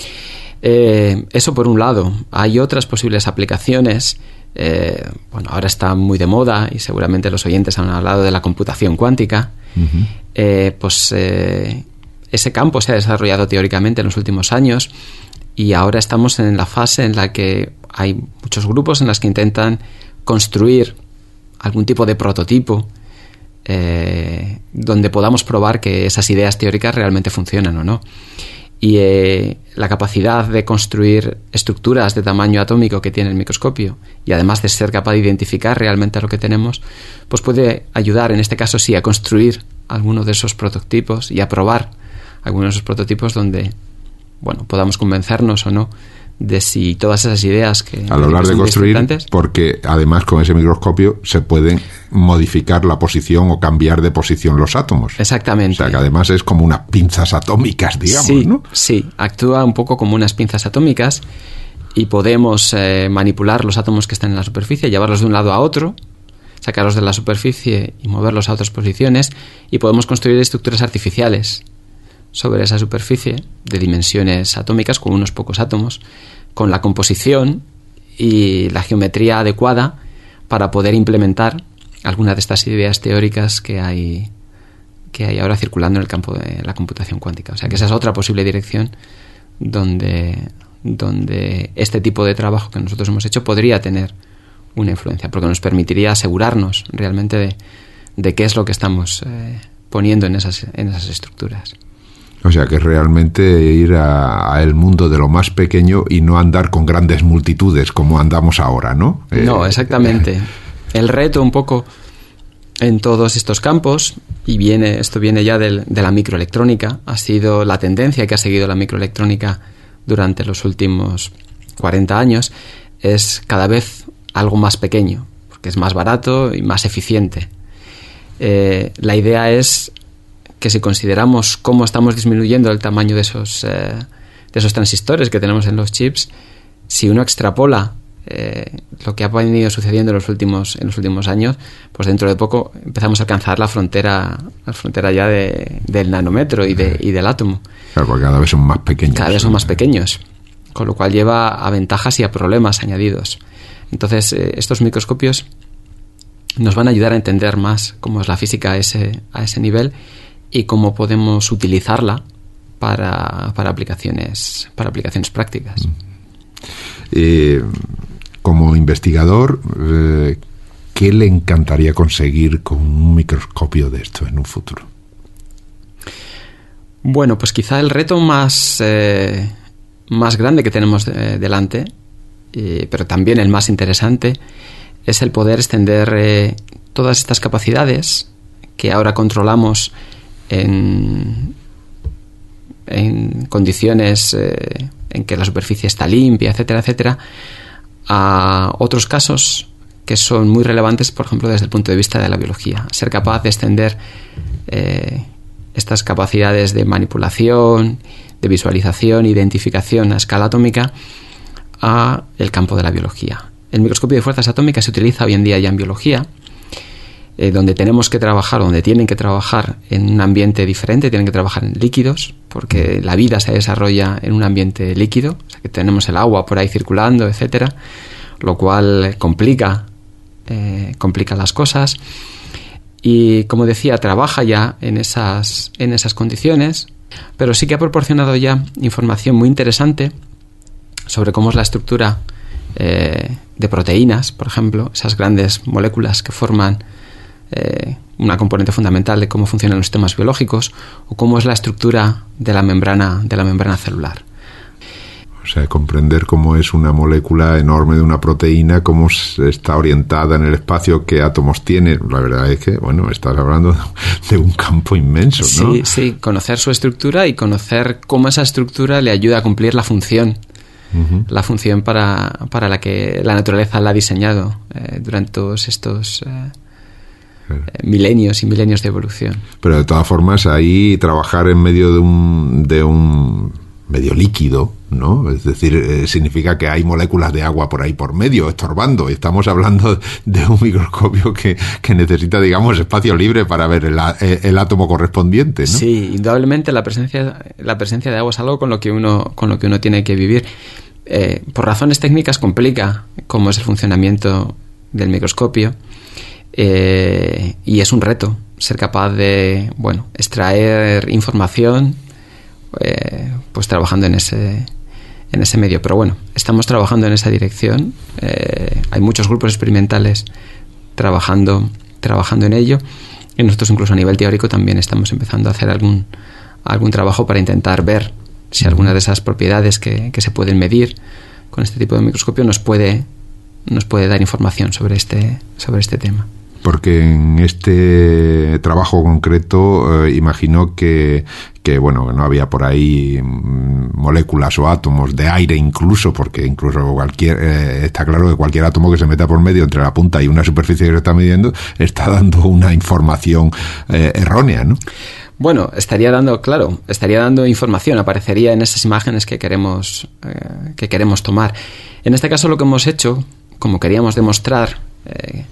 Eh, eso por un lado. Hay otras posibles aplicaciones. Eh, bueno, ahora está muy de moda y seguramente los oyentes han hablado de la computación cuántica. Uh-huh. Eh, pues eh, ese campo se ha desarrollado teóricamente en los últimos años. Y ahora estamos en la fase en la que hay muchos grupos en los que intentan construir algún tipo de prototipo eh, donde podamos probar que esas ideas teóricas realmente funcionan o no. Y eh, la capacidad de construir estructuras de tamaño atómico que tiene el microscopio, y además de ser capaz de identificar realmente lo que tenemos, pues puede ayudar, en este caso sí, a construir alguno de esos prototipos y a probar algunos de esos prototipos donde... bueno, podamos convencernos o no de si todas esas ideas que... Al hablar de construir, porque además con ese microscopio se pueden modificar la posición o cambiar de posición los átomos. Exactamente. O sea, que además es como unas pinzas atómicas, digamos, sí, ¿no? Sí, actúa un poco como unas pinzas atómicas y podemos eh, manipular los átomos que están en la superficie, llevarlos de un lado a otro, sacarlos de la superficie y moverlos a otras posiciones, y podemos construir estructuras artificiales sobre esa superficie de dimensiones atómicas, con unos pocos átomos, con la composición y la geometría adecuada para poder implementar alguna de estas ideas teóricas que hay que hay ahora circulando en el campo de la computación cuántica. O sea que esa es otra posible dirección donde, donde este tipo de trabajo que nosotros hemos hecho podría tener una influencia, porque nos permitiría asegurarnos realmente de, de qué es lo que estamos eh, poniendo en esas, en esas estructuras. O sea, que es realmente ir a, a el mundo de lo más pequeño y no andar con grandes multitudes como andamos ahora, ¿no? No, eh, exactamente. Eh. El reto un poco en todos estos campos, y viene esto viene ya del, de la microelectrónica, ha sido la tendencia que ha seguido la microelectrónica durante los últimos cuarenta años, es cada vez algo más pequeño, porque es más barato y más eficiente. Eh, la idea es que si consideramos cómo estamos disminuyendo el tamaño de esos, eh, de esos transistores que tenemos en los chips, si uno extrapola eh, lo que ha venido sucediendo en los últimos en los últimos años, pues dentro de poco empezamos a alcanzar la frontera la frontera ya de, del nanómetro y, de, y del átomo. Claro, porque cada vez son más pequeños. Cada vez son más pequeños, con lo cual lleva a ventajas y a problemas añadidos. Entonces, eh, estos microscopios nos van a ayudar a entender más cómo es la física a ese, a ese nivel, y cómo podemos utilizarla para, para aplicaciones para aplicaciones prácticas. Eh, como investigador, eh, ¿qué le encantaría conseguir con un microscopio de esto en un futuro? Bueno, pues quizá el reto más, eh, más grande que tenemos de, delante, eh, pero también el más interesante, es el poder extender eh, todas estas capacidades que ahora controlamos en, en condiciones eh, en que la superficie está limpia, etcétera, etcétera, a otros casos que son muy relevantes, por ejemplo, desde el punto de vista de la biología. Ser capaz de extender eh, estas capacidades de manipulación, de visualización, identificación a escala atómica a el campo de la biología. El microscopio de fuerzas atómicas se utiliza hoy en día ya en biología, eh, donde tenemos que trabajar, donde tienen que trabajar en un ambiente diferente, tienen que trabajar en líquidos, porque la vida se desarrolla en un ambiente líquido, o sea que tenemos el agua por ahí circulando, etcétera, lo cual complica, eh, complica las cosas. Y como decía, trabaja ya en esas, en esas condiciones, pero sí que ha proporcionado ya información muy interesante sobre cómo es la estructura eh, de proteínas, por ejemplo, esas grandes moléculas que forman eh, una componente fundamental de cómo funcionan los sistemas biológicos, o cómo es la estructura de la membrana, de la membrana celular. O sea, comprender cómo es una molécula enorme de una proteína, cómo está orientada en el espacio, qué átomos tiene. La verdad es que, bueno, estás hablando de un campo inmenso, ¿no? Sí, sí, conocer su estructura y conocer cómo esa estructura le ayuda a cumplir la función, uh-huh. la función para, para la que la naturaleza la ha diseñado eh, durante todos estos eh, claro. eh, milenios y milenios de evolución. Pero de todas formas, ahí trabajar en medio de un... de un medio líquido, ¿no? Es decir, eh, significa que hay moléculas de agua por ahí por medio, estorbando. Estamos hablando de un microscopio que, que necesita, digamos, espacio libre para ver el, el átomo correspondiente, ¿no? Sí, indudablemente la presencia, la presencia de agua es algo con lo que uno, con lo que uno tiene que vivir. Eh, por razones técnicas complica cómo es el funcionamiento del microscopio, eh, y es un reto ser capaz de, bueno, extraer información Eh, pues trabajando en ese en ese medio, pero bueno, estamos trabajando en esa dirección. Eh, hay muchos grupos experimentales trabajando trabajando en ello, y nosotros incluso a nivel teórico también estamos empezando a hacer algún algún trabajo para intentar ver si alguna de esas propiedades que, que se pueden medir con este tipo de microscopio nos puede nos puede dar información sobre este sobre este tema. Porque en este trabajo concreto eh, imagino que, que, bueno, no había por ahí mm, moléculas o átomos de aire incluso, porque incluso cualquier eh, está claro que cualquier átomo que se meta por medio entre la punta y una superficie que se está midiendo está dando una información eh, errónea, ¿no? Bueno, estaría dando, claro, estaría dando información, aparecería en esas imágenes que queremos, eh, que queremos tomar. En este caso lo que hemos hecho, como queríamos demostrar eh,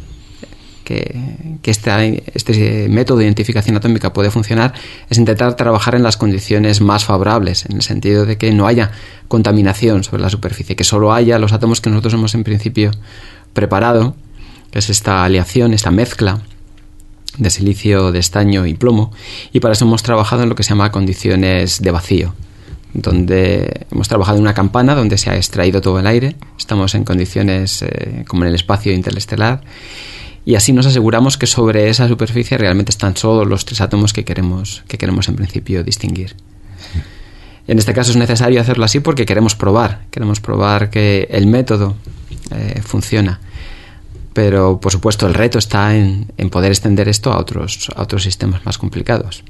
que, que esta, este método de identificación atómica puede funcionar, es intentar trabajar en las condiciones más favorables, en el sentido de que no haya contaminación sobre la superficie, que solo haya los átomos que nosotros hemos en principio preparado, que es esta aleación, esta mezcla de silicio, de estaño y plomo, y para eso hemos trabajado en lo que se llama condiciones de vacío, donde hemos trabajado en una campana donde se ha extraído todo el aire, estamos en condiciones eh, como en el espacio interestelar, y así nos aseguramos que sobre esa superficie realmente están solo los tres átomos que queremos, que queremos en principio distinguir. Sí. En este caso es necesario hacerlo así porque queremos probar, queremos probar que el método eh, funciona. Pero, por supuesto, el reto está en, en poder extender esto a otros, a otros sistemas más complicados.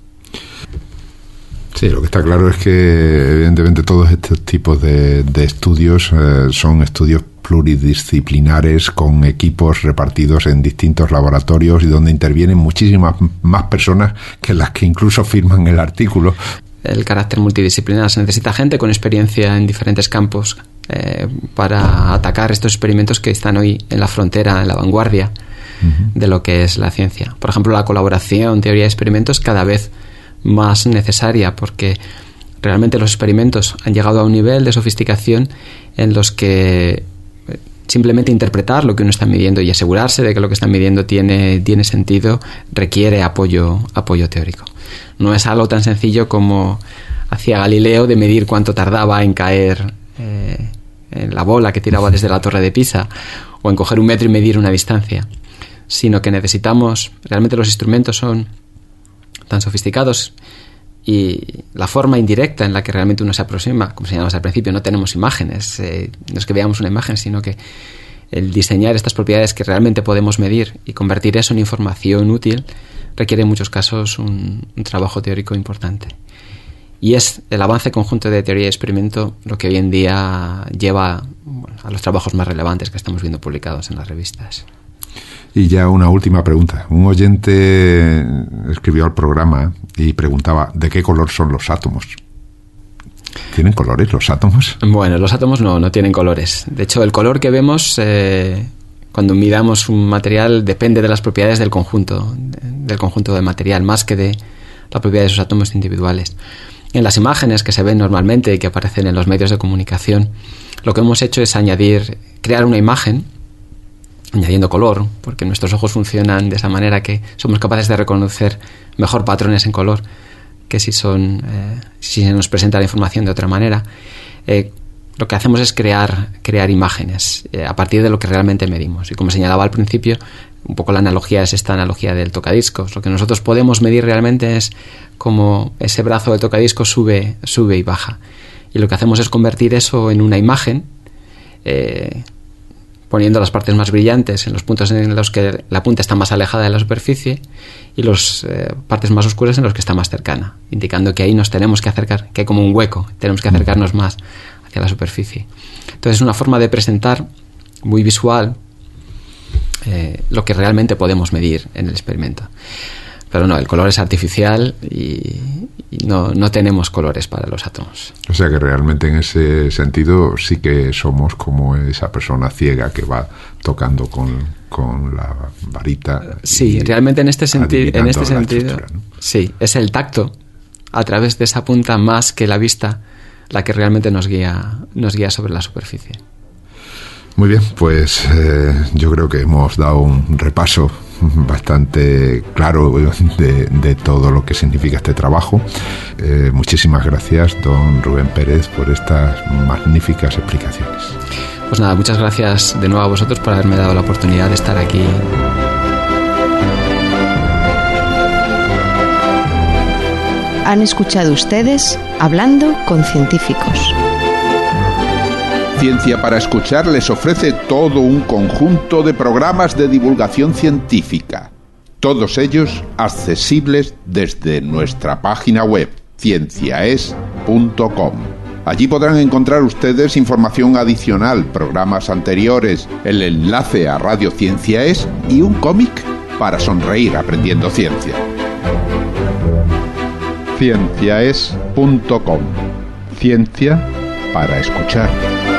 Sí, lo que está claro es que, evidentemente, todos estos tipos de, de estudios eh, son estudios pluridisciplinares con equipos repartidos en distintos laboratorios y donde intervienen muchísimas más personas que las que incluso firman el artículo. El carácter multidisciplinar, se necesita gente con experiencia en diferentes campos eh, para atacar estos experimentos que están hoy en la frontera, en la vanguardia uh-huh. de lo que es la ciencia. Por ejemplo, la colaboración, teoría de experimentos, cada vez más necesaria, porque realmente los experimentos han llegado a un nivel de sofisticación en los que simplemente interpretar lo que uno está midiendo y asegurarse de que lo que está midiendo tiene, tiene sentido requiere apoyo, apoyo teórico. No es algo tan sencillo como hacía Galileo de medir cuánto tardaba en caer eh, en la bola que tiraba desde la torre de Pisa, o en coger un metro y medir una distancia, sino que necesitamos, realmente los instrumentos son tan sofisticados y la forma indirecta en la que realmente uno se aproxima, como señalamos al principio, no tenemos imágenes, eh, no es que veamos una imagen, sino que el diseñar estas propiedades que realmente podemos medir y convertir eso en información útil requiere en muchos casos un, un trabajo teórico importante. Y es el avance conjunto de teoría y experimento lo que hoy en día lleva, bueno, a los trabajos más relevantes que estamos viendo publicados en las revistas. Y ya una última pregunta. Un oyente escribió al programa y preguntaba ¿de qué color son los átomos? ¿Tienen colores los átomos? Bueno, los átomos no, no tienen colores. De hecho, el color que vemos eh, cuando midamos un material depende de las propiedades del conjunto, del conjunto del material, más que de la propiedad de sus átomos individuales. En las imágenes que se ven normalmente y que aparecen en los medios de comunicación, lo que hemos hecho es añadir, crear una imagen, añadiendo color, porque nuestros ojos funcionan de esa manera que somos capaces de reconocer mejor patrones en color que si son eh, si se nos presenta la información de otra manera. Eh, lo que hacemos es crear, crear imágenes eh, a partir de lo que realmente medimos. Y como señalaba al principio, un poco la analogía es esta analogía del tocadiscos. Lo que nosotros podemos medir realmente es cómo ese brazo del tocadiscos sube, sube y baja. Y lo que hacemos es convertir eso en una imagen, eh, poniendo las partes más brillantes en los puntos en los que la punta está más alejada de la superficie y las eh, partes más oscuras en los que está más cercana, indicando que ahí nos tenemos que acercar, que hay como un hueco, tenemos que acercarnos más hacia la superficie. Entonces es una forma de presentar muy visual eh, lo que realmente podemos medir en el experimento. Pero no, el color es artificial y, y no, no tenemos colores para los átomos. O sea que realmente en ese sentido sí que somos como esa persona ciega que va tocando con, con la varita. Sí, realmente en este, senti- en este sentido, ¿no? Sí, es el tacto a través de esa punta más que la vista la que realmente nos guía, nos guía sobre la superficie. Muy bien, pues eh, yo creo que hemos dado un repaso bastante claro de, de todo lo que significa este trabajo. Eh, muchísimas gracias, don Rubén Pérez, por estas magníficas explicaciones. Pues nada, muchas gracias de nuevo a vosotros por haberme dado la oportunidad de estar aquí. Han escuchado ustedes Hablando con Científicos. Ciencia para Escuchar les ofrece todo un conjunto de programas de divulgación científica, todos ellos accesibles desde nuestra página web ciencia es punto com. Allí podrán encontrar ustedes información adicional, programas anteriores, el enlace a Radio Ciencia Es y un cómic para sonreír aprendiendo ciencia. ciencia es punto com. Ciencia para escuchar.